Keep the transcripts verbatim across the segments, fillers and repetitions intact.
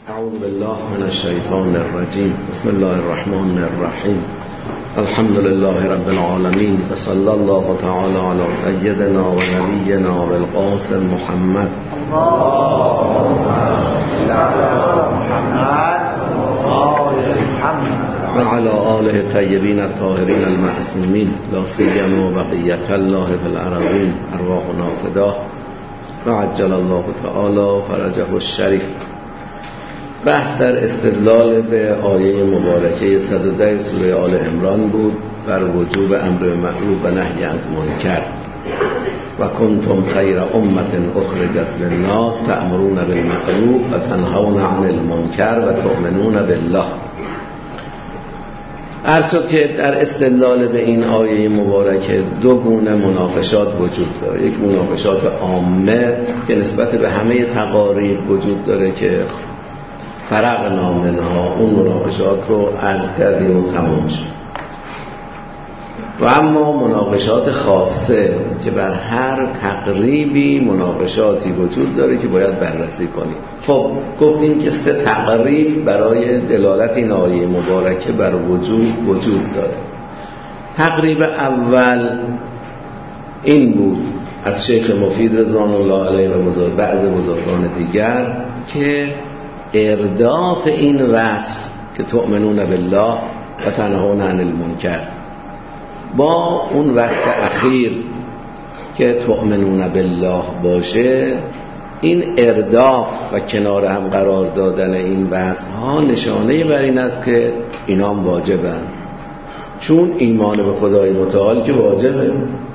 اعوذ بالله من الشیطان الرجیم. بسم الله الرحمن الرحیم. الحمد لله رب العالمین و صلی الله تعالی علی سیدنا و نبینا و القاسم محمد و علی آله الطیبین الطاهرین المعصومین لا سیما بقیة الله فی الارضین ارواحنا فداه و عجل الله تعالی فرجه الشریف. بحث در استدلال به آیه مبارکه صد و ده سوره آل عمران بود بر وجوب امر معروف و نهی از منکر. و کنتم خیر امة اخرجت للناس تأمرون بالمعروف و تنهون عن المنکر و تؤمنون بالله. عرض شد که در استدلال به این آیه مبارکه دو گونه مناقشات وجود داره. یک مناقشات عامه که نسبت به همه تقاریب وجود داره که فرق نامنها، اون مناقشات رو عرض کردیم و تمام شد. و اما مناقشات خاصه که بر هر تقریبی مناقشاتی وجود داره که باید بررسی کنیم. خب گفتیم که سه تقریب برای دلالت این آیه مبارکه بر وجود وجود داره. تقریب اول این بود از شیخ مفید رضوان الله علیه و بزرگ بعض بزرگان دیگر که ارداف این وصف که تؤمنون بالله و تنهون عن المنکر با اون وصف اخیر که تؤمنون بالله باشه، این ارداف و کنار هم قرار دادن این وصف ها نشانه بر این است که اینا هم واجبن، چون ایمان به خدای متعال که واجبه.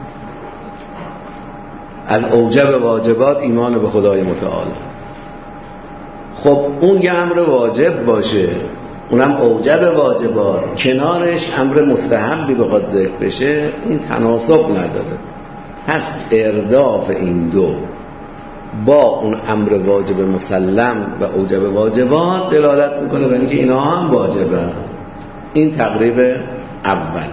از اوجب واجبات ایمان به خدای متعال. خب اون یه امر واجب باشه، اونم اوجب واجبات، کنارش امر مستحبی بخواد ذکر بشه، این تناسب نداره. پس ارداف این دو با اون امر واجب مسلم و اوجب واجبات دلالت میکنه به اینکه اینا هم واجبه. این تقریب اول.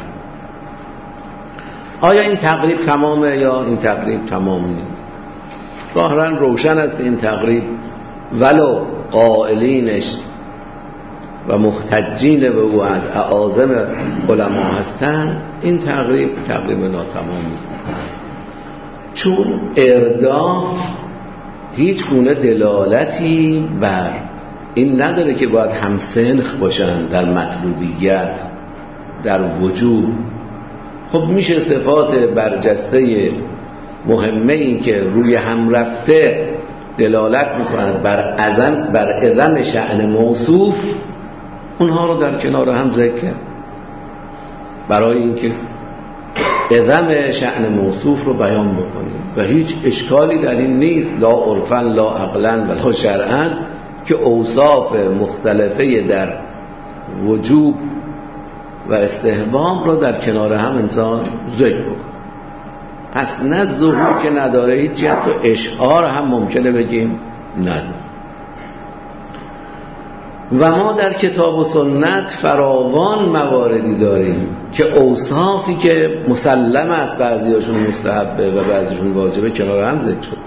آیا این تقریب تمامه یا این تقریب تمام نیست؟ ظاهراً روشن است که این تقریب ولو قائلینش و محتجین به او از اعاظم علما هستند، این تقریب تقریب ناتمام نیست، چون ارداف هیچ گونه دلالتی بر این نداره که باید همسنخ باشن در مطلوبیت، در وجوب. خب میشه صفات برجسته مهمه این که روی هم رفته دلالت میکنند بر عظم بر عظم شأن موصوف، اونها رو در کنار هم ذکر کرد برای اینکه عظم شأن موصوف رو بیان بکنیم و هیچ اشکالی در این نیست، لا عرفا لا عقلا و لا شرعا، که اوصاف مختلفه در وجوب و استحباب رو در کنار هم انسان ذکر بکنه. پس نه ظهور که نداره، هیچی حتی اشعار هم ممکنه بگیم نداره. و ما در کتاب و سنت فراوان مواردی داریم که اوصافی که مسلم است بعضیاشون مستحبه و بعضیشون واجبه کنار هم ذکر شد،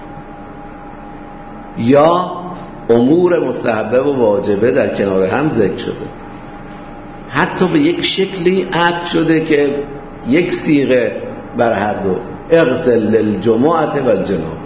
یا امور مستحبه و واجبه در کنار هم ذکر شده، حتی به یک شکلی عطف شده که یک صیغه بر هر دو، اغسل للجمعه و الجناب،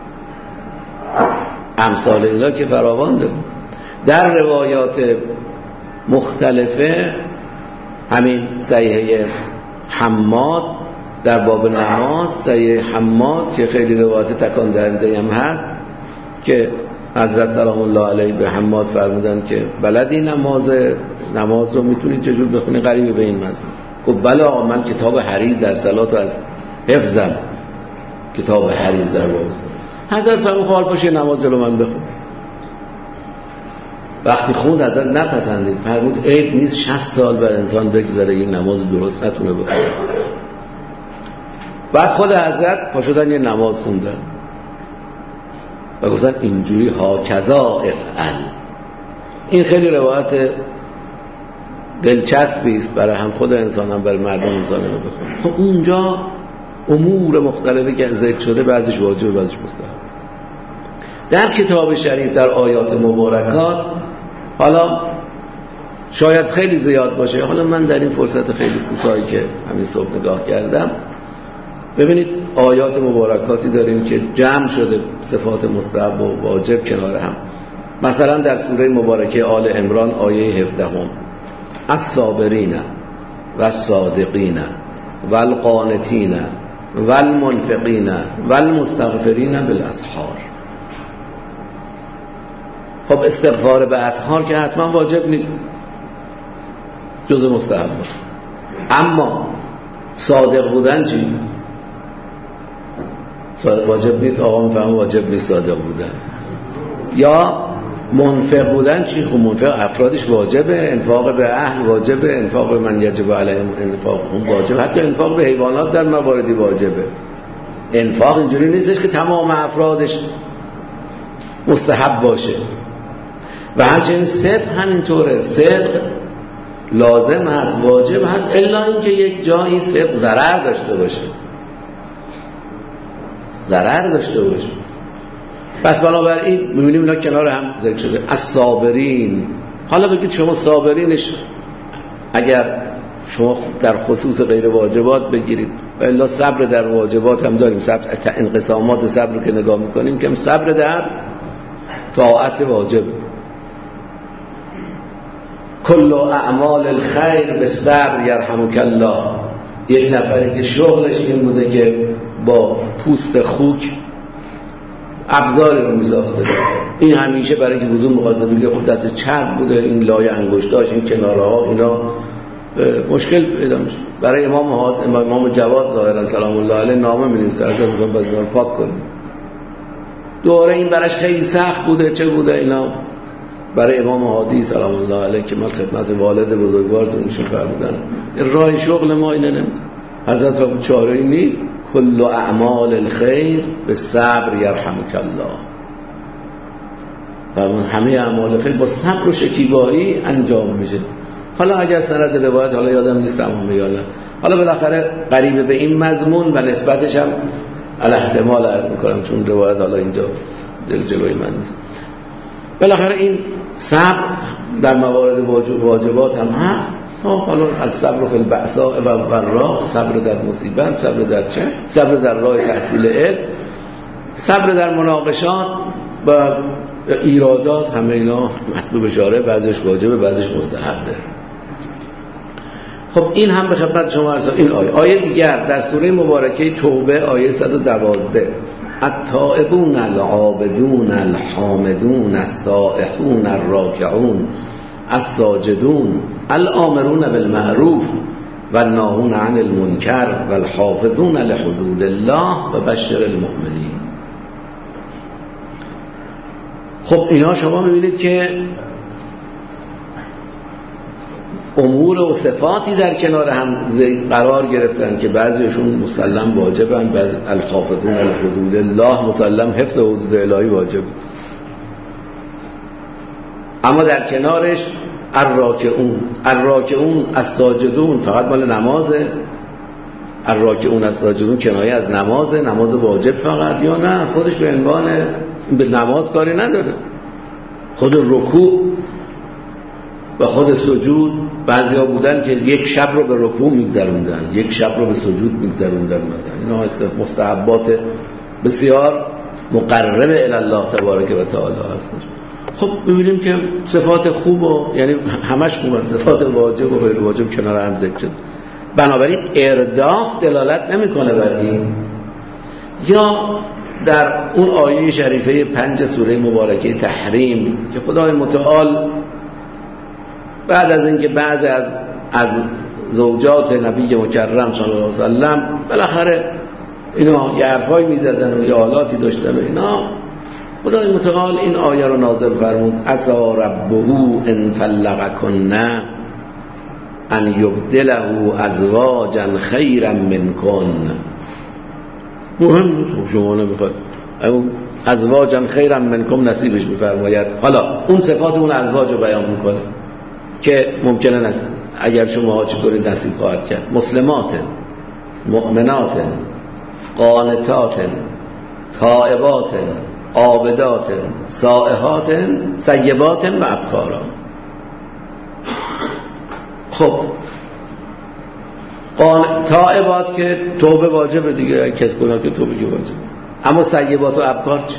امثال اینا که فراوان داریم. در روایات مختلفه همین صحیحه حماد در باب نماز، صحیح حماد که خیلی روایات تکان دهنده هم هست که حضرت سلام الله علیه به حماد فرمودن که بلدی نماز نماز رو میتونی چجور بخونی قریبه به این مضمون؟ گفت بله آقا، من کتاب حریز در صلات از حفظم، کتاب حریز در باب صلات. حضرت فرمود حال باشه نماز رو من بخون. وقتی خوند حضرت نپسندید، فرمود عیب نیست شصت سال بر انسان بگذره این نماز درست نتونه بخونه. بعد خود حضرت پا شدن یه نماز خوندن و گفتن اینجوری ها کذا افعل. این خیلی روایت دلچسبی است برای هم خود انسان هم برای مردم انسان رو بخونه. خب اونجا امور مختلفی که ذکر شده بعضیش واجب بعضیش مستحب. در کتاب شریف در آیات مبارکات حالا شاید خیلی زیاد باشه، حالا من در این فرصت خیلی کوتاهی که همین صبح نگاه کردم، ببینید آیات مبارکاتی داریم که جمع شده صفات مستحب و واجب کنار هم. مثلا در سوره مبارکه آل عمران آیه هفده هم الصابرین و الصادقین و القانتین و المنفقین و المستغفرین بالاسحار. خب استغفار به اسحار که حتما واجب نیست، جز مستحب. اما صادق بودن چی؟ واجب نیست. آقا میفهمه واجب نیست صادق بودن. یا منفق بودن چی؟ خب منفق افرادش واجبه، انفاق به اهل واجبه، انفاق به من یجب علیهم انفاق هم واجبه، حتی انفاق به حیوانات در مواردی واجبه. انفاق اینجوری نیستش که تمام افرادش مستحب باشه. و همچنین صدق همینطوره، صدق لازم هست، واجب هست، الا اینکه یک جایی صدق ضرر داشته باشه، ضرر داشته باشه. پس بنابراین می‌بینیم اینا کنار هم ذکر شده. الصابرین، حالا بگید شما صابرینش اگر شما در خصوص غیر واجبات بگیرید، و الا صبر در واجبات هم داریم، صبر انقسامات صبر رو که نگاه میکنیم که صبر در طاعت واجب. کل اعمال الخیر به صبر یرحمک الله. یک نفری که شغلش این بوده که با پوست خوک ابزاری رو میساخته، این همیشه برای که وضو می‌خواسته بگه خب دست چرب بوده، این لای انگشتاش، این کنارها، اینا مشکل پیدا میشه. برای امام امام جواد ظاهرا سلام الله علیه نامه می‌نویسه از میگم باز اینا رو پاک کنیم. دوره این براش خیلی سخت بوده، چه بوده اینا. برای امام هادی سلام الله علیه که من خدمت والد بزرگوارتون میشم فرمودن، راه شغل ما اینه نمیده. حضرت را چاره‌ای نیست. کل اعمال الخیر به صبر یرحمک الله. و همه اعمال خیر با صبر و شکیبایی انجام میشه. حالا اگر سند روایت حالا یادم نیست تمام یا نه، حالا بالاخره قریب به این مضمون و نسبتش هم الاحتمال عرض میکنم، چون روایت حالا اینجا دل جلوی من نیست. بالاخره این صبر در موارد واجب واجبات هم هست. حالا از صبر فی البأساء و الضراء، صبر در مصیبت، صبر در چه؟ صبر در راه تحصیل علم، صبر در مناقشات و ایرادات، همه اینا مطلوب شارع، بعضیش واجبه بعضیش مستحبه. خب این هم به خدمت شما عرض. این آیه آیه دیگر در سوره مبارکه توبه آیه صد و دوازده التائبون العابدون الحامدون السائحون الراکعون الساجدون الآمرون بالمعروف والناهون عن المنکر والحافظون لحدود الله و بشر المؤمنین. خب اینا شما میبینید که امور و صفاتی در کنار هم قرار گرفتن که بعضیشون مسلم واجبن، بعضی الحافظون لحدود الله مسلم حفظ حدود الهی واجب، اما در کنارش الراکعون الراکعون الساجدون فقط مال نمازه. الراکعون الساجدون کنایه از نمازه، نماز واجب فقط، یا نه خودش به عنوان به نماز کاری نداره. خود رکوع و خود سجود، بعضی ها بودن که یک شب رو به رکوع میگذروندن، یک شب رو به سجود میگذروندن، مثلا اینا هست مستحبات بسیار مقرب الی الله تبارک و تعالی هستش. خب ببینیم که صفات خوب و یعنی همش خوبن، صفات واجب و غیر واجب کنار هم ذکر شد. بنابراین ارداف دلالت نمیکنه بر این. یا در اون آیه شریفه پنج سوره مبارکه تحریم که خدای متعال بعد از اینکه بعضی از از زوجات نبی مکرم صلی الله علیه و سلم بالاخره اینا یه حرفایی میزدن و یه حالاتی داشتن و اینا، خدای متعال این آیه رو نازل فرمود عسى ربه ان طلقکن ان یبدله ازواجا خیرا منکن. مهم نیست شما نمیخواد ازواجا خیرا منکم نصیبش میفرماید. حالا اون صفات اون ازواج رو بیان میکنه که ممکنه نصیب اگر شما چطوری نصیب خواهد کرد. مسلمات، مؤمنات، قانتات، تائبات، عابدات، سائحات، سیبات و ابکارا. خب تائبات که توبه واجبه دیگه، کس گناه که توبه که واجبه. اما سیبات و ابکار چی؟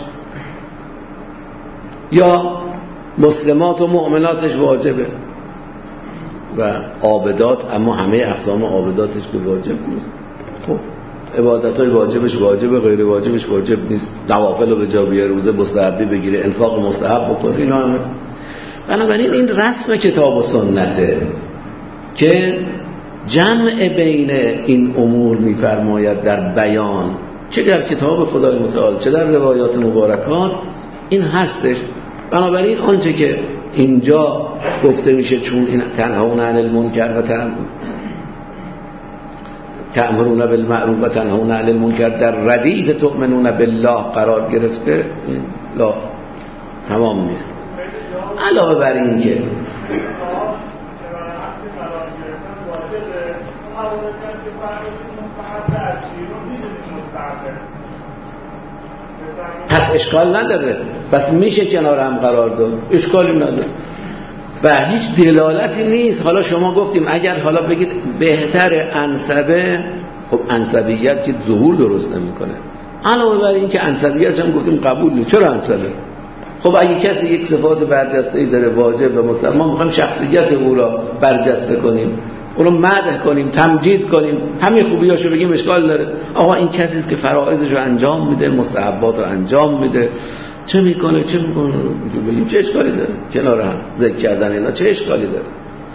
یا مسلمات و مؤمناتش واجبه و عابدات، اما همه اقسام عابداتش که واجب نیست. خب عبادت‌های واجبش واجبه، غیر واجبش واجب نیست. نوافل رو به جا بیاره، روزه مستحبی بگیره، انفاق مستحب بکنه، اینا همه. بنابراین این رسم کتاب و سنته که جمع بین این امور می‌فرماید در بیان، چه در کتاب خدای متعال چه در روایات مبارکات این هستش. بنابراین آنچه که اینجا گفته میشه چون این تنهون عن المنکر و تأمرون بالمعروف و تنهون عن المنکر در ردیف تؤمنون بالله قرار گرفته، این لا تمام نیست. علاوه بر این که پس اشکال نداره، پس میشه کنار هم قرار داد، اشکالی نداره و هیچ دلالتی نیست. حالا شما گفتیم اگر حالا بگید بهتر انسبه، خب انسبیت که ظهور درست نمیکنه. علاوه بر این که انسبیت هم گفتیم قبول نیست، چرا انسبه؟ خب اگه کسی یک صفات برجسته‌ای داره واجب و مستحب، ما میخوایم شخصیت او را برجسته کنیم، اون رو مدح کنیم، تمجید کنیم، همین خوبیاشو بگیم، اشکال داره؟ آقا این کسی است که فرائضش رو انجام میده، مستحبات رو انجام میده، چه میکنه چه میکنه بگیم چه اشکالی داره؟ کنار هم ذکر کردن اینا چه اشکالی داره؟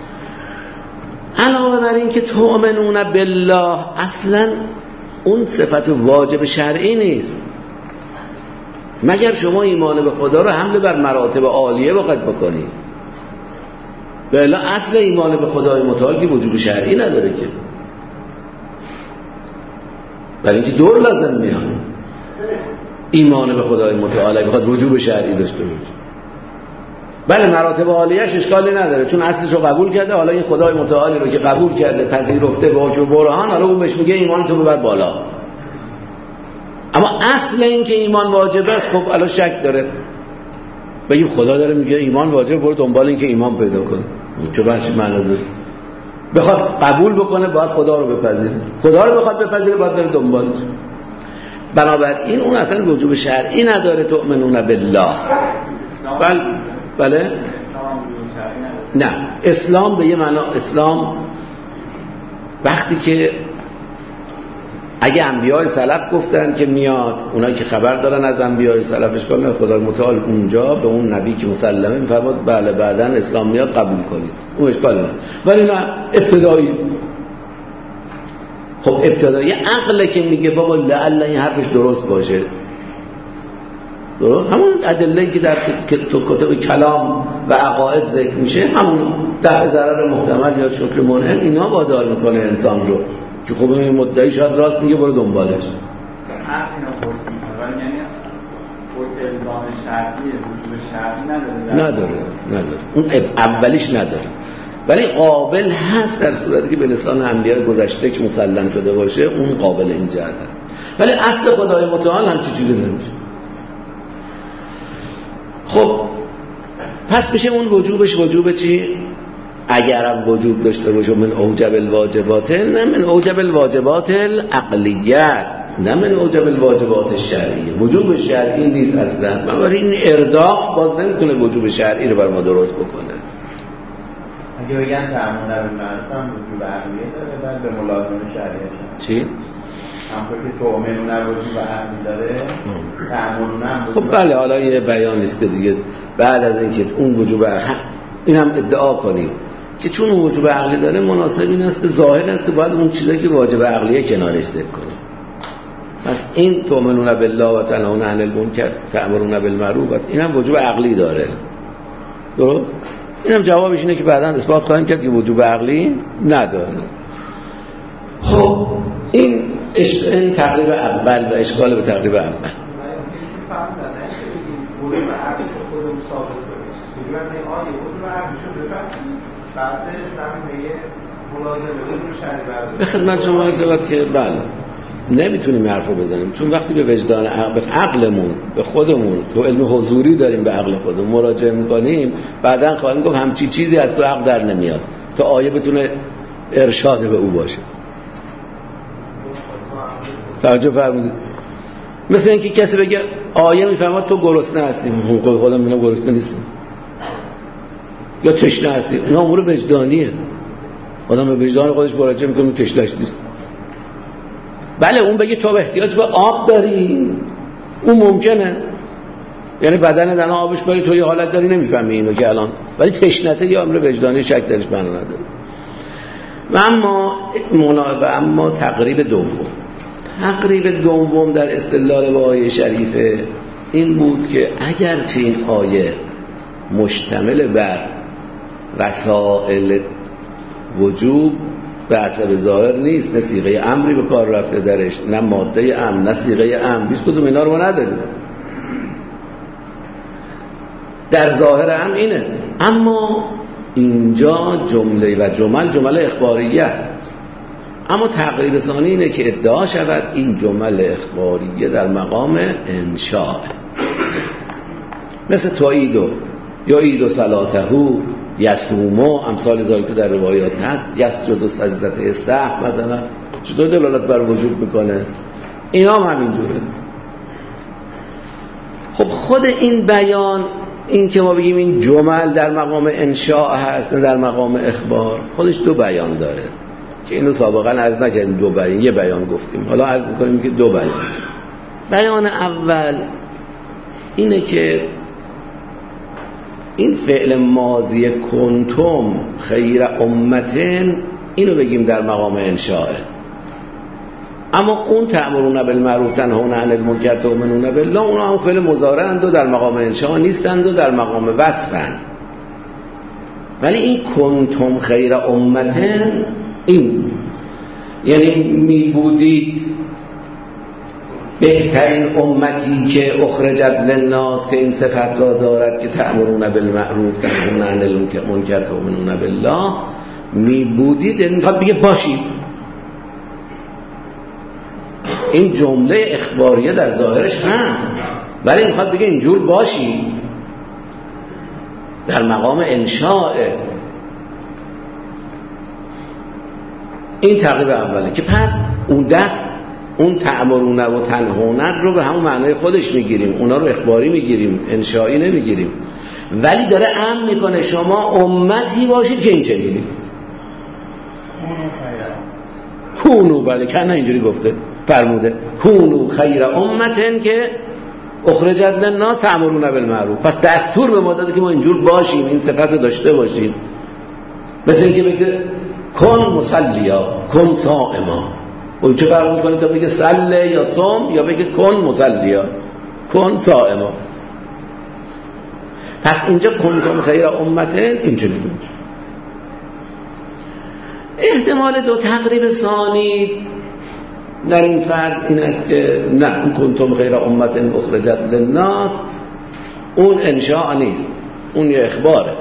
علاوه بر این که تؤمنون بالله اصلا اون صفت واجب شرعی نیست، مگر شما ایمان به خدا رو حمل بر مراتب عالیه بخواید بکنید. بله اصل ایمان به خدای متعال که وجوب شرعی نداره که، برای اینکه دور لازم میاد ایمان به خدای متعال اگه بخواد وجوب شرعی داشته باشه. بله مراتب عالیه‌اش اشکالی نداره چون اصلش رو قبول کرده، حالا این خدای متعالی رو که قبول کرده پذیرفته به حکم برهان، حالا اون بهش میگه ایمان تو ببر بالا. اما اصل این که ایمان واجب است، خب الان شک داره بگیم خدا داره میگه ایمان واجب، برو دنبال این که ایمان پیدا کنه، چه برش معنی داره؟ بخواد قبول بکنه باید خدا رو بپذیره، خدا رو بخواد بپذیره باید بره دنبالش. بنابراین اون اصلا وجوب شرعی نداره تؤمنون بالله. بله بله نه، اسلام به یه معنا، اسلام وقتی که اگه انبیاء سلف گفتن که میاد، اونایی که خبر دارن از انبیاء سلف اشکال نداره، خدای متعال اونجا به اون نبی که مسلمه میفرماد بله بعداً اسلام میاد قبول کنید، اون اشکال نداره. ولی نه ابتدایی، خب ابتدایی عقل که میگه بابا لعل این حرفش درست باشه، درست همون ادله‌ای که در کتب کلام و عقاید ذکر میشه، همون دفع ضرر محتمل یا شکر منعم، اینا وادار میکنه انسان رو که خب این مدعی شاید راست میگه برو دنبالش. عقل اینا پرس میکنه، یعنی الزام شرعی وجود شرعی نداره نداره نداره اون اولیش نداره، ولی قابل هست در صورتی که به لسان انبیاء گذشته که مسلم شده باشه، اون قابل این جهت هست. ولی اصل خدای متعال هم چی چیزی نمیشه. خب پس میشه اون وجوبش وجوب چی؟ اگر هم وجوب داشته باشه من اوجب الواجبات، نه من اوجب الواجبات العقلیه است، نه من اوجب الواجبات الشرعیه. وجوب شرعی نیست اصلا، بنابراین این ارداف باز نمیتونه وجوب شرعی رو بر ما درست بکنه. اگه بگن تعامل در معرفت وجوب عقلیه داره بعد به ملازمه شرعیه چی؟ همونطور که تؤمنون وجوب عقلی داره تعاملون هم. خب بله، حالا یه بیانی است که دیگه بعد از اینکه اون وجوب عقلی اینم ادعا کنیم که چون وجوب عقلی داره، مناسب این است که ظاهر است که باید اون چیزایی که واجب عقلیه کنارش ذکر کنیم. پس این تؤمنون بالله و تنهون عن المنکر تأمرون بالمعروف اینم وجوب عقلی داره، درست؟ اینم جوابش اینه که بعداً اثبات خواهیم کرد که وجوب عقلی نداره. خب این این تقریب اول و اشکال به تقریب اول. به خدمت شما عرض که بله نمیتونیم حرف رو بزنیم، چون وقتی به وجدان عقل، به عقلمون، به خودمون تو علم حضوری داریم به عقل خودمون مراجعه میکنیم، بعدن خواهیم گفت همچی چیزی از تو عقل در نمیاد، تا آیه بتونه ارشاد به او باشه. توجه فرمودید؟ مثل اینکه کسی بگه آیه میفهمد تو گرسنه هستی، خودم میگم گرسنه نیستم، یا تشنه هستی. اینا امور وجدانیه، آدم به وجدان خودش مراجعه میکنه تشنه‌اش نیست. بله اون بگه تو احتیاج به آب داری، اون ممکنه، یعنی بدن دنا آبش بری، تو یه حالت داری نمیفهمی اینو که الان، ولی تشنته یه امر وجدانی شک درش بنا نداره. و اما منابع اما تقریب دوم تقریب دوم در استدلال با آیه شریفه این بود که اگرچه این آیه مشتمل بر وسائل وجوب به حسب ظاهر نیست، نه صیغه امری به کار رفته درش، نه ماده امر، نه صیغه امر، هیچ کدوم اینا رو ما نداریم، در ظاهر هم اینه. اما اینجا جمله و جمل جمله اخباریه است، اما تقریب ثانی اینه که ادعا شود این جمل اخباریه در مقام انشاء، مثل توعیدو یا ایدو صلاتهو یسومو، امثال ذالک که در روایات هست، یسجد و سجدت سهو مثلا چطور دلالت بر وجود میکنه، اینا هم همینجوره. خب خود این بیان، این که ما بگیم این جمل در مقام انشاء هست نه در مقام اخبار، خودش دو بیان داره که اینو سابقا عرض نکردیم، دو بیان، یه بیان گفتیم، حالا عرض میکنیم که دو بیان. بیان اول اینه که این فعل ماضی کنتم خیر امتن اینو بگیم در مقام انشاء، اما اون تأمرون بالمعروف تنهون عن المنکر تؤمنون بالله اونا هم فعل مضارع اند و در مقام انشاء نیستند و در مقام وصفند. ولی این کنتم خیر امتن این یعنی می بودید بهترین امتی که اخرجت للناس، که این صفت را دارد که تأمرون بالمعروف تنهون عن المنکر تؤمنون بالله، می بودید یعنی میخواد بگه باشید. این جمله اخباریه در ظاهرش هست ولی میخواد بگه اینجور باشید، در مقام انشاء. این تقریب اوله که پس اون دست اون تأمرون و تنهون رو به همون معنای خودش میگیریم، اونا رو اخباری میگیریم، انشایی نمیگیریم، ولی داره امر میکنه شما امتی باشید که این چنینید. کونو بله کنه اینجوری گفته فرموده کونو خیر امتن که اخرجت للناس تأمرون بالمعروف. پس دستور به ما داده که ما اینجور باشیم، این صفت رو داشته باشیم. مثل اینکه بگه کن مسلیا کن صائما، اون چه فرق میکنه تا بگه صلی یا صوم یا بگه کن مسلیا کن صائما. پس اینجا کنتم خیر امتن اینجوری میشه. احتمال دو تقریب ثانی در این فرض این است که نه اون کنتم خیر امتن اخرجت للناس اون انشاء نیست، اون یه اخباره.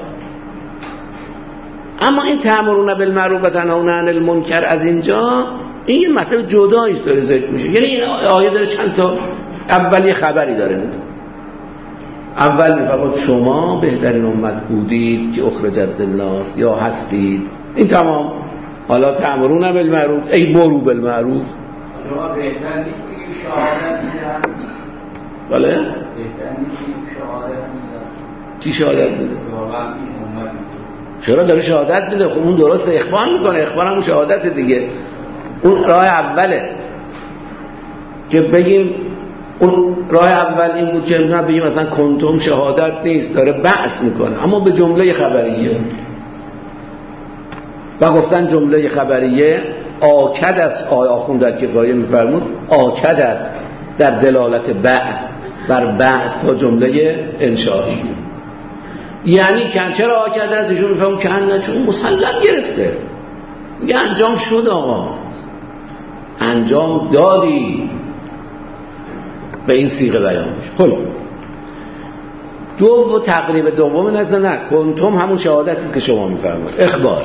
اما این تأمرون بالمعروف و تنهون عن المنکر از اینجا این یه مطلب جداییش داره ذکر میشه. یعنی این آیه داره چند تا اول یه خبری داره میده. اول میفرماد شما بهترین امت بودید که اخرجت للناس یا هستید، این تمام. حالا تأمرون بالمعروف ای برو بالمعروف شما بهتر نیست بگیم شهادت میدن. بله بهتر نیست بگیم شهادت میدن. چی شهادت میده؟ واقعا این امت چرا داره شهادت میده؟ خب اون درست اخبار میکنه، اخبار همون شهادت دیگه. اون راه اوله که بگیم، اون راه اول این بود که نه بگیم مثلا کنتم شهادت نیست، داره بحث میکنه، اما به جمله خبریه. و گفتن جمله خبریه آکد است، آخوند در کفایه میفرمود آکد است در دلالت بحث بر بحث تا جمله انشایی. یعنی کن چرا آکد است؟ ایشون میفرمود که نه چون مسلم گرفته، میگه انجام شد آقا، انجام دادی، به این صیغه بیان میشه. خب دو و تقریب دوم نه نه کنتم همون شهادتی که شما میفرمایید اخبار.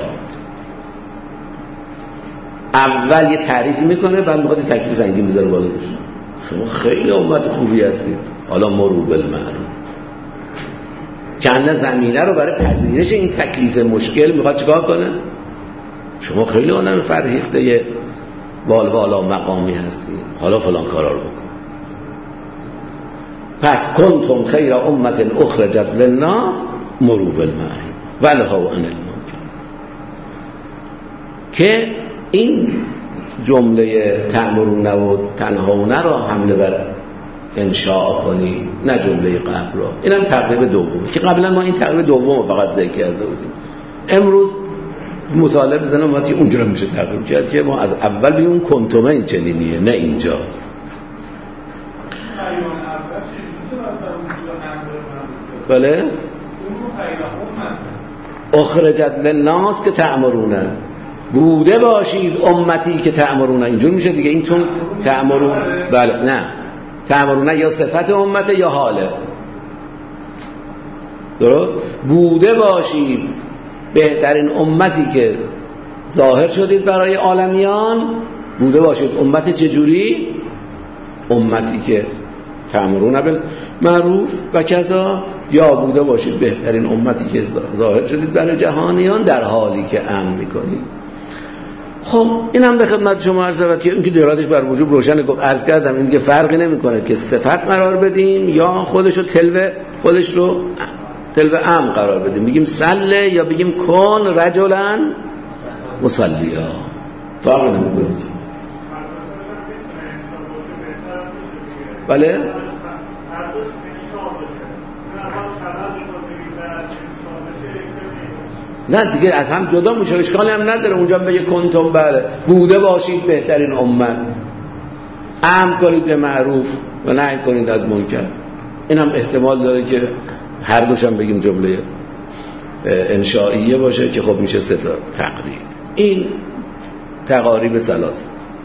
اول یه تعریفی میکنه بعد میخواد تکلیف زنگی میذاره بالا بشه. شما خیلی امت خوبی هستید، حالا مرو بالمعروف. کنه زمینه رو برای پذیرش این تکلیف مشکل میخواد چیکار کنه؟ شما خیلی آدم فرهیخته وال والا مقامی هستی، حالا فلان کارا رو بکن. پس کنتم خیر امت اخرجت للناس مروا بالمعروف و نهوا عن المنکر. که این جمله تأمرون و تنهون را حمله بر انشاء کنی، نه جمله قبل را. اینم تقریب دومه که قبلا ما این تقریب دوم فقط ذکر کرده بودیم. امروز مطالعه بزنم ما اونجا رو میشه تقریب کرد که ما از اول بگیم اون کنتومه این چنینیه، نه اینجا. بله اخرجت للناس که تأمرونه، بوده باشید امتی که تأمرونه، اینجور میشه دیگه. این تون تأمرون، بله نه تأمرونه یا صفت امته یا حاله، درست؟ بوده باشید بهترین امتی که ظاهر شدید برای عالمیان. بوده باشید امت چجوری؟ امتی که تأمرون بالمعروف و کذا، یا بوده باشید بهترین امتی که ظاهر شدید برای جهانیان در حالی که امن میکنید. خب اینم به خدمت شما عرض شود که اینکه درادش بر وجوب روشن گفت. عرض کردم این دیگه فرقی نمیکنه که صفت قرار بدیم یا خودش رو تلوه خودش رو تلوه ام قرار بدیم، بگیم سله یا بگیم کن رجلن مصلیا، فرق نمیکنه. بله نه دیگه از هم جدا میشه، اشکالی هم نداره. اونجا بگه کنتم بله بوده باشید بهترین امت، امر کنید به معروف و نهی کنید از منکر. این هم احتمال داره که هر دوش هم بگیم جمله انشائیه باشه که خب میشه سه تا تقریب. این تقاریب ثلاثه.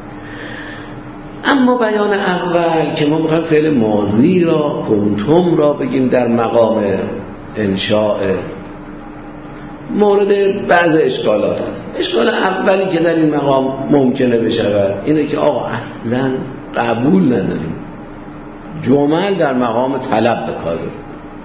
اما بیان اول که ما میخوایم فعل ماضی را کنتم را بگیم در مقام انشاء، مورد بعض اشکالات هست. اشکال اولی که در این مقام ممکنه بشود اینه که آقا اصلا قبول نداریم جمل در مقام طلب بکار بریم.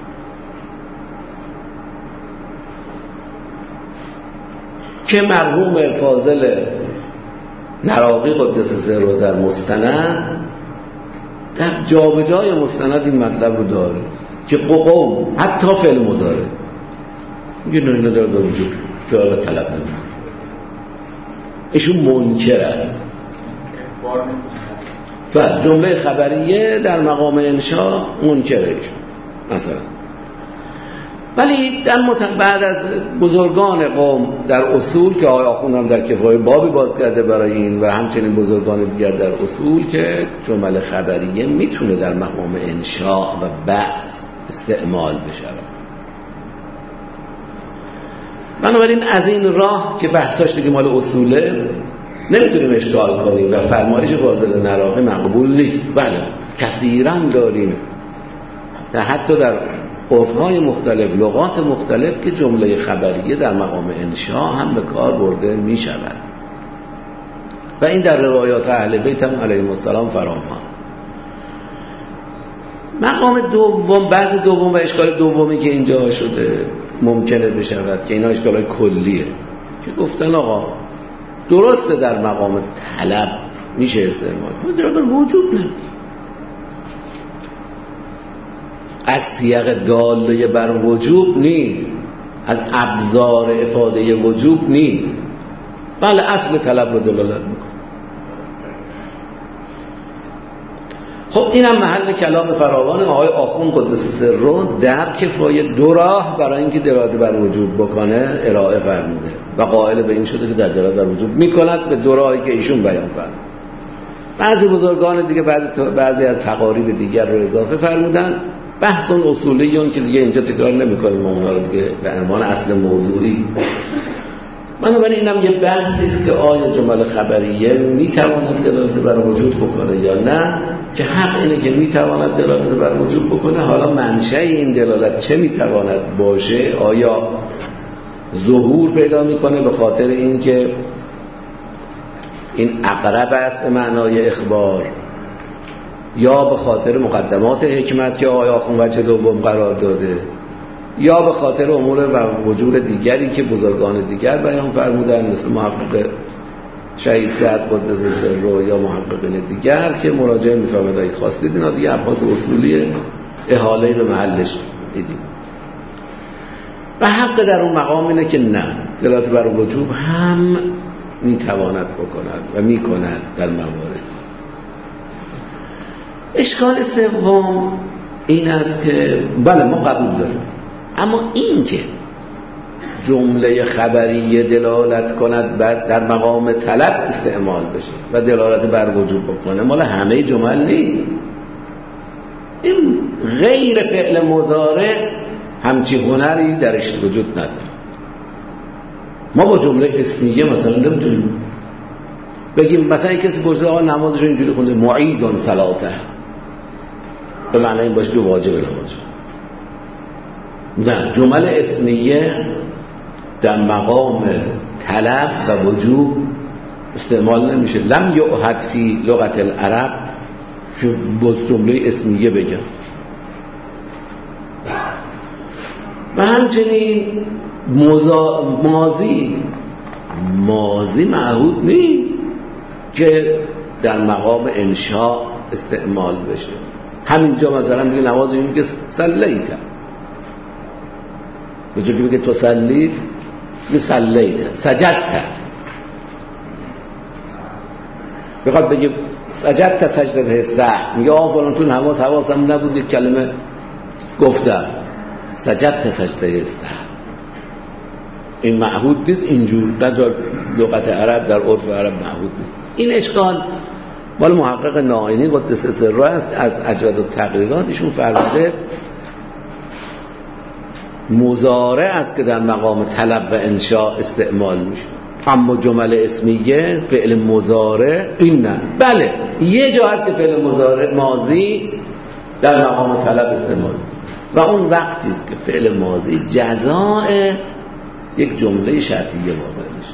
که مرحوم فاضل نراقی قدس سره در مستند در جابجای مستند این مطلب رو داره که قوم حتی فعل مضارع میگه نه اینا داره به وجود داره طلب نمیکنه، ایشون منکر است. و جمله خبریه در مقام انشاء منکره ایشون مثلا. ولی در مت... بعد از بزرگان قوم در اصول که آقای آخوندم در کفایه بابی باز کرده برای این و همچنین بزرگان دیگر در اصول که جمله خبریه میتونه در مقام انشاء و بعث استعمال بشه. بنابراین از این راه که بحثاش دیگه مال اصوله نمیتونیم اشکال کنیم و فرمایش فاضل نراقی مقبول نیست. بله کثیراً داریم در حتی در عرف‌های مختلف لغات مختلف که جمله خبریه در مقام انشاء هم به کار برده می شود و این در روایات اهل بیت هم علیهم السلام فراهم. مقام دوم، بعض دوم و اشکال دومی که اینجا شده ممکنه بشود که اینا اشکالای کلیه که گفتن آقا درسته در مقام طلب میشه استعمال، در وجوب نداره. از سیاق داله بر وجوب نیست، از ابزار افاده وجوب نیست. بله اصل طلب رو دلالت میکنه. خب اینم محل کلام فراوان آقای آخوند قدس سره در کفایه دو راه برای اینکه دلاله بر وجوب بکنه ارائه فرموده و قائل به این شده که در دلاله بر وجوب میکند به دو راهی که ایشون بیان فرمود. بعضی بزرگان دیگه بعضی بعضی از تقاریب دیگر رو اضافه فرمودن. بحث اون اصولیون که دیگه اینجا تکرار نمی‌کنیم اونا رو دیگه به عنوان اصل موضوعی. بنابراین اینم یه بحثی است که آیا جمله خبریه میتواند دلالت بر وجود بکنه یا نه، که حق اینه که میتواند دلالت بر وجود بکنه. حالا منشأ این دلالت چه میتواند باشه؟ آیا ظهور پیدا میکنه به خاطر اینکه این اقرب است به معنای اخبار، یا به خاطر مقدمات حکمت که آقای آخوند وجه دوم قرار داده، یا به خاطر امور و وجود دیگری که بزرگان دیگر بیان فرمودن، مثل محقق شهید سعد قدس سره یا محققین دیگر که مراجعه می‌فرمایند اگه خواستید اینا دیگه ابحاث اصولی احاله به محلش میدیم. و حق در اون مقام اینه که نه، دلالت بر وجوب هم میتواند بکند و میکند در موارد. اشکال سوم این است که بله ما قبول داریم، اما این که جمله خبری دلالت کند بر در مقام طلب استعمال بشه و دلالت بر وجوب بکنه مال همه جمل نیست. این غیر فعل مضارع همچی هنری درش وجود نداره. ما با جمله اسمیه مثلا نمیتونیم بگیم مثلا کسی پرسید آقا نمازش اینجوری خونده معیدون صلاته، به معنی این باشه که واجب نماز. نه، جمل اسمیه در مقام طلب و وجوب استعمال نمیشه. لم یعهد فی لغت العرب که با جمله اسمیه بگم. و همچنین مزا... ماضی ماضی معهود نیست که در مقام انشاء استعمال بشه. همینجا مثلا میگه نماز این که صلیت، به جای میگه تو صلیت میگه صلیت، سجدت. بخواد بگه سجدت سجده سهو میگه آه فلان تو نماز حواسم نبود یک کلمه گفتم سجدت سجده سهو. این معهود نیست اینجور، در لغت عرب در عرف عرب معهود نیست. این اشکال مال محقق ناینی قدس سره است. از اجود التقریرات ایشون فرموده مضارع است که در مقام طلب و انشاء استعمال میشه، اما جمل اسمیه فعل مضارع این نه. بله یه جا هست که فعل مضارع ماضی در مقام طلب استعمال و اون وقتی است که فعل ماضی جزاء یک جمله شرطیه واقع میشه.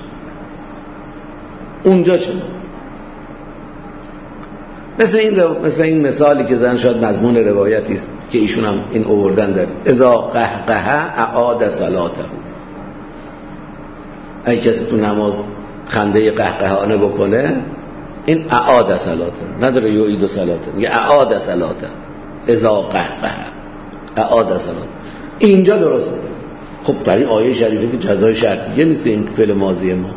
اونجا چه؟ مثل این رو... مثل این مثالی که زن شاید مضمون روایتی است که ایشون هم این آوردن در اذا قهقه اعاد صلاته. اگه کسی تو نماز خنده قهقهانه بکنه این اعاد صلاته، نداره یعید صلاته، میگه اعاد صلاته. اذا قهقه اعاد صلاته اینجا درسته. خب در این آیه شریفه که جزای شرطیه نیست این فعل ماضی ما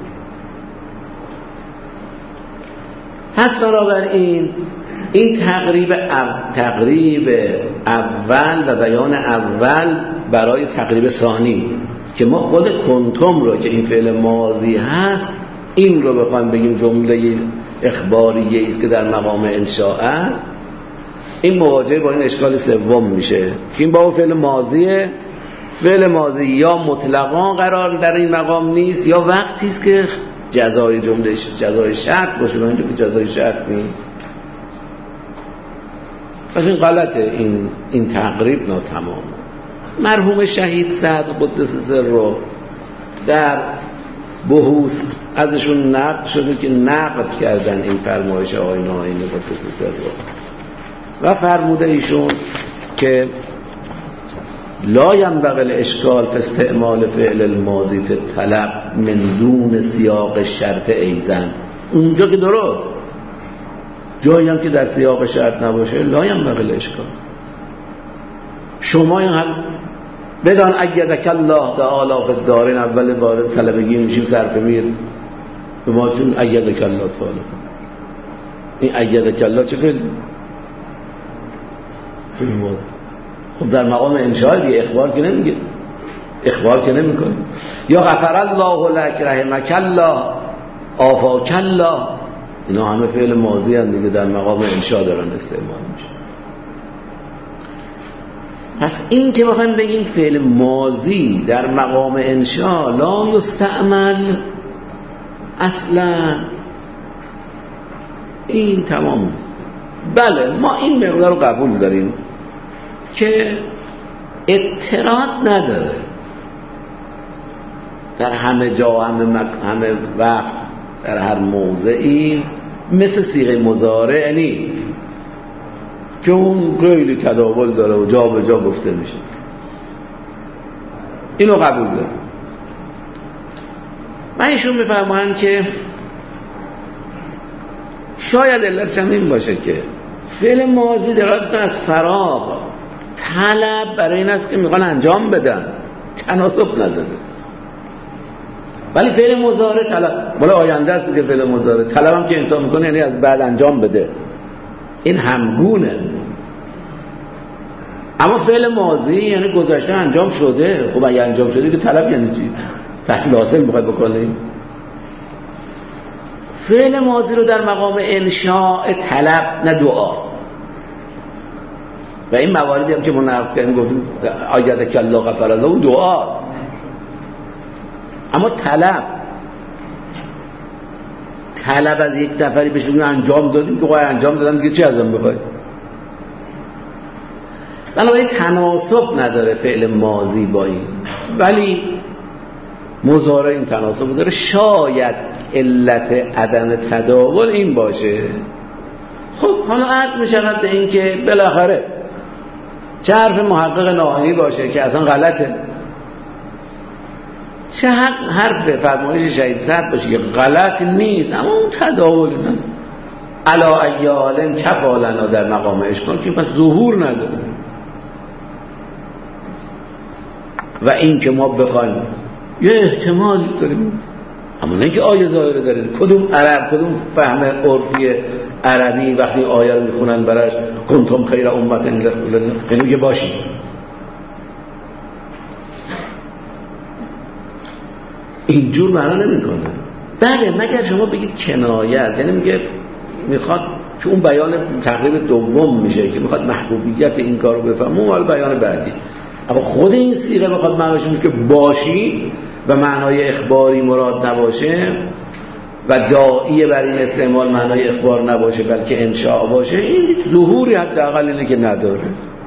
هست. بنابراین این تقریب او... تقریب اول و بیان اول برای تقریب ثانی که ما خود کنتم رو که این فعل ماضی هست این رو بخوایم بگیم جمله اخباریه است که در مقام انشاء است، این مواجهه با این اشکال سوم میشه که این با فعل ماضیه. فعل ماضی یا مطلقاً قرار در این مقام نیست یا وقتی است که جزای جمله جزای شرط باشه، اینجا که جزای شرط نیست. پس این غلطه، این این تقریب ناتمام. مرحوم شهید سعد قدس سره در بحوث ازشون نقل شده که نقل کردن این فرمایش آقای ناینی قدس سره و فرموده ایشون که لا ينبغي الاشکال فی استعمال فعل الماضی فی الطلب من دون سیاق شرط ایزن. اونجا که درست، جایی هم که در سیاق شرط نباشه لا ينبغي الاشکال. شما این هم بدان ایدک الله تعالی فی الدارین اول بار طلبگی میشیم صرف میر به ما چون ایدک الله تعالی. این ایدک الله چه فعل؟ فعل ماضی. خب در مقام انشاء دیگه اخبار که نمیگه، اخبار که نمیکنه. یا غفر الله لک رحمک الله آفاک الله، اینا همه فعل ماضی هستند دیگه، در مقام انشاء دارن استعمال میشه. پس این که بخوایم بگیم فعل ماضی در مقام انشاء لا یستعمل اصلا، این تمام نیست. بله ما این مقدار رو قبول داریم که اضطراد نداره در همه جا همه, مک... همه وقت در هر موضعی مثل صیغه مضارع نیست که اون خیلی تداول داره و جا به جا گفته میشه. اینو قبول دارم. و ایشون میفرمایند که شاید علتش هم این باشه که فعل ماضی درات از فراغ طلب برای این است که میخوان انجام بدن، تناسب نداره. ولی فعل مضارع طلب مال آینده است که فعل مضارع طلب هم که انسان میکنه یعنی از بعد انجام بده، این همگونه. اما فعل ماضی یعنی گذشته انجام شده. خب اگه انجام شده که طلب یعنی چی؟ تحصیل حاصل میخوای بکنی؟ فعل ماضی رو در مقام انشاء طلب نه دعا. و این مواردی هم که ما نقل کردیم گفتیم آیت کلا غفر الله اون دعاست. اما طلب طلب از یک نفری بهش بگیم انجام دادیم، دعای انجام دادن دیگه چی ازم بخوای؟ بنابراین تناسب نداره فعل ماضی با این، ولی مضارع این تناسب داره. شاید علت عدم تداول این باشه. خب حالا عرض می شود به این که بالاخره چه حرف محقق ناهنی باشه که اصلا غلطه، چه حرف فرمایش شهید صدر باشه که غلط نیست، اما اون تداول نداره. علا ایالن کفالنا در مقام اشکال که پس ظهور نداره. و این که ما بخوایم یه احتمالی داریم، اما نه که آیه ظاهره داریم. کدوم عرب کدوم فهم عرفی عربی وقتی آیه رو میخونن براش کنتم خیر امت یعنی که باشید. اینجور معنا نمیکنه. بله مگر شما بگید کنایه است، یعنی میگه میخواد که اون بیان تقریب دوم میشه که میخواد محبوبیت این کارو بفهمه، اون بیان بعدی. اما خود این صیغه بخواد معناش میشه که باشی و معنای اخباری مراد نباشه و داعی بر این استعمال معنای اخبار نباشه بلکه انشاء باشه، این هیچ ظهوری حداقل اینه که نداره.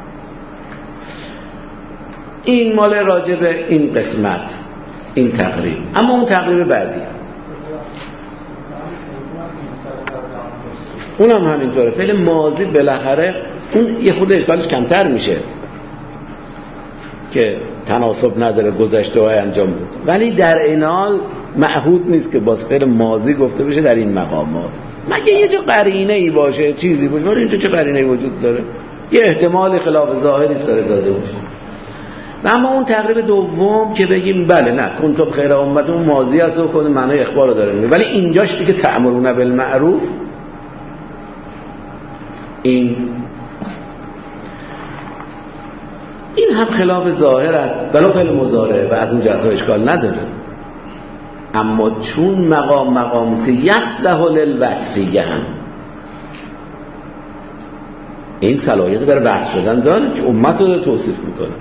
این مال راجع به این قسمت، این تقریب. اما اون تقریب بعدی اونم همینطوره. فعل ماضی بالاخره اون یه خود اشکالش کمتر میشه که تناسب نداره گذشته های انجام بود، ولی در این حال معهود نیست که باز فعل ماضی گفته بشه در این مقامات، مگه یه جا قرینه ای باشه چیزی باشه. ولی اینجا چه قرینه ای وجود داره؟ یه احتمال خلاف ظاهری است داره داده باشه. اما اون تقریب دوم که بگیم بله نه کنتم خیر امت اون ماضی است و خود معنای اخبار رو داره میگه، ولی اینجاش دیگه تأمرون بالمعروف این این هم خلاف ظاهر است بلا فعل مضارع و از اون جهت اشکال نداره. اما چون مقام مقام است یصلح للوصفیه هم این صلاحیت برای وصف شدن داره که امت رو توصیف میکنه.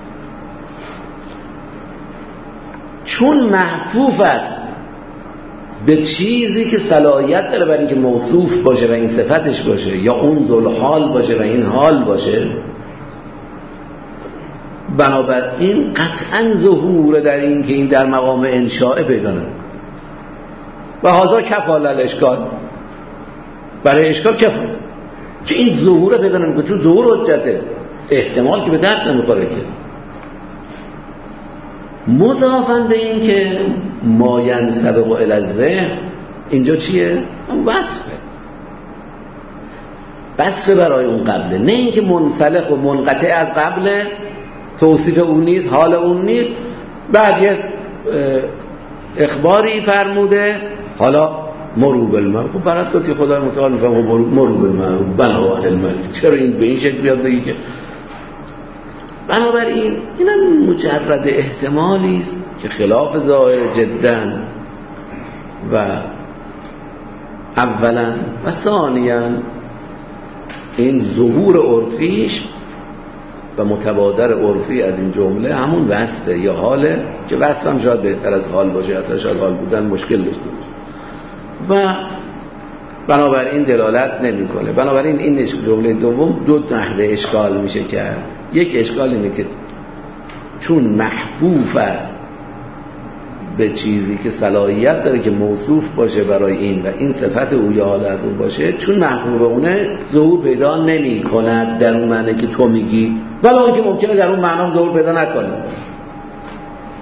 چون محفوف است به چیزی که صلاحیت داره برای اینکه موصوف باشه و این صفتش باشه، یا اون ذل حال باشه و این حال باشه، بنابراین قطعا ظهور در این که این در مقام انشاء پیدا نمی‌کنه. و هذا کفال الاشکال، برای اشکال کفال که این ظهور پیدا نمی‌کنه، چون ظهور حجته، احتمال که به درد نمی‌خوره که. مضافاً به این که ما ینسبق الی الذهن اینجا چیه؟ اون وصفه، وصفه برای اون قبله، نه اینکه منسلخ و منقطع از قبله، توصیف اون نیست، حال اون نیست، بعد یه اخباری فرموده حالا مرو بالمعروف. خب برات گفتی خدای متعال میفهمه مرو بالمعروف بنا اهل المعروف، چرا این به این شکل بیاد بگی که. بنابراین اینم مجرد احتمالی است که خلاف ظاهر جدا و اولا و ثانیا این ظهور عرفیش و متبادر عرفی از این جمله همون وصفه یا حاله که وصف هم شاید بهتر از حال باشه، اصلا شاید حال بودن مشکل داشته باشه و بنابراین دلالت نمیکنه. بنابراین این جمله دوم دو نحوه اشکال میشه کرد. یک اشکال اینه که چون محفوف است به چیزی که صلاحیت داره که موصوف باشه برای این و این صفت او یا حال از اون باشه، چون محفوف اونه ظهور پیدا نمی کند در اون معنی که تو میگی، ولی اون که ممکنه در اون معنا ظهور پیدا نکنه.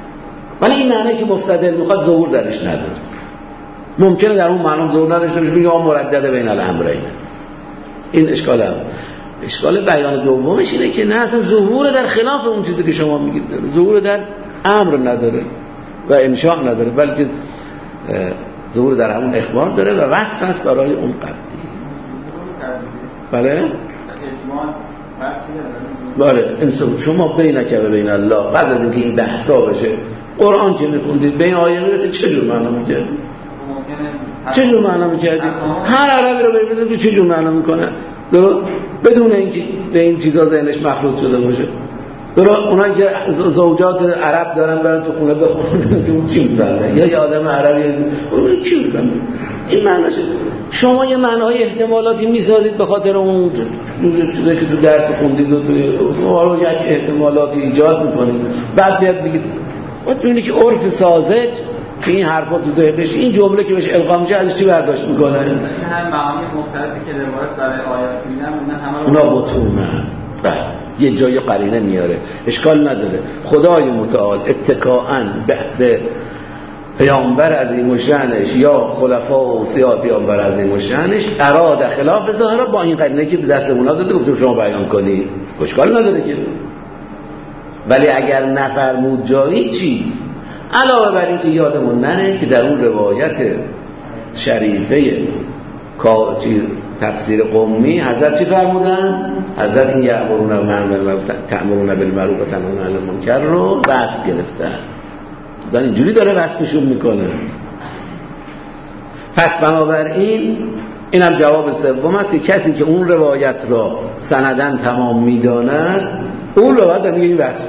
این معنی که مستدل میخواد ظهور درش نداره. ممکنه در اون معنی ظهور نداشته باشه، یا مردد بین الامرین. این اشکال هم. اشکال بیان دومش اینه که نه، اصلا ظهور در خلاف اون چیزی که شما میگید داره. ظهور در امر نداره و انشاء نداره، بلکه ظهور در همون اخبار داره و وصف است برای اون قبلی. بله؟ بله. انسان شما بینک و بین الله، بعد از اینکه این بحثا بشه قرآن که میخوندید به این آیه میرسه چه جور معنا میکردید؟ چه جور معنا میکردید؟ هر عربی رو ببینید که چه جور معنا میکنه، درست؟ بدون اینکه به این چیزا ذهنش مخلوط شده باشه. درست؟ اونایی که زوجات عرب دارن برن تو خونه بخونن که اون چی میفهمه، یا یه آدم عربی اون چی میفهمه. این معناشه. شما یه معنای احتمالاتی میسازید به خاطر اون چیزی که تو درس خوندید و تو یک احتمالاتی ایجاد میکنید، بعد بیاد بگید باید ببینید که عرف ساذج که این حرفا تو ذهنش، این جمله که بهش القا میشه ازش چی برداشت میکنه؟ این هم معانی مختلفی که روایت برای آیات میدن اونا بطونه است. بله، یه جای قرینه میاره، اشکال نداره. خدای متعال اتکاءً به پیامبر عظیم الشأنش یا خلفا و اوصیا پیامبر عظیم الشأنش اراد خلاف ظاهرا با این قرینه که به دست اونا داده گفتم شما بیان کنید، اشکال نداره که. ولی اگر نفرمود جایی چی؟ علاوه بر این که یادمون نره که در اون روایت شریفه تفسیر قمی حضرت چی فرمودن؟ حضرت این یأمرون بالمعروف تأمرون بالمعروف و تنهون عن المنکر رو وصف گرفتن. دارن اینجوری داره وصفشون میکنه. پس بنابراین اینم جواب سوم است که کسی که اون روایت را سندن تمام میداند اون روایت میگه این وصف.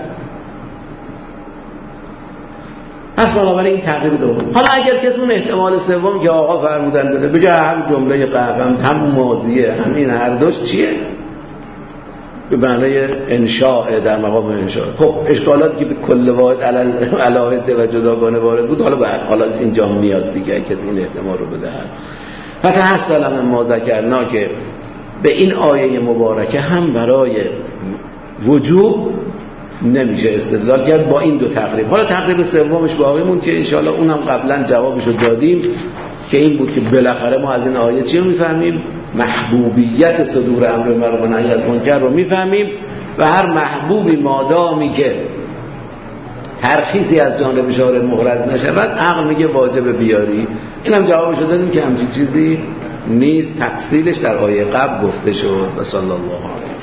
پس بنابراین این تقریب دوم. حالا اگر کسی اون احتمال سوم که آقا فرمودن بده بگه هم جمله قبل هم ماضیه همین هر دوش چیه؟ به معنی انشاء، در مقام انشاء. خب اشکالاتی که به کل واحد علاهده و جداگانه وارد بود حالا حالا اینجا میاد دیگه کسی این احتمال رو بده. فتحصل من ما ذکرنا که به این آیه مبارکه هم برای وجوب نمیشه استدلال کرد با این دو تقریب. حالا تقریب سومش باقی مون که انشاءالله اونم قبلا جوابشو دادیم که این بود که بالاخره ما از این آیه چی رو میفهمیم؟ محبوبیت صدور امر معروف و نهی از منکر رو میفهمیم و هر محبوبی مادامی که ترخیصی از جانب شارع محرز نشود عقل میگه واجب بیاری. اینم جوابشو دادیم که همچین چیزی نیست، تفصیلش در آیه قبل گفته شد. و صلی الله علیه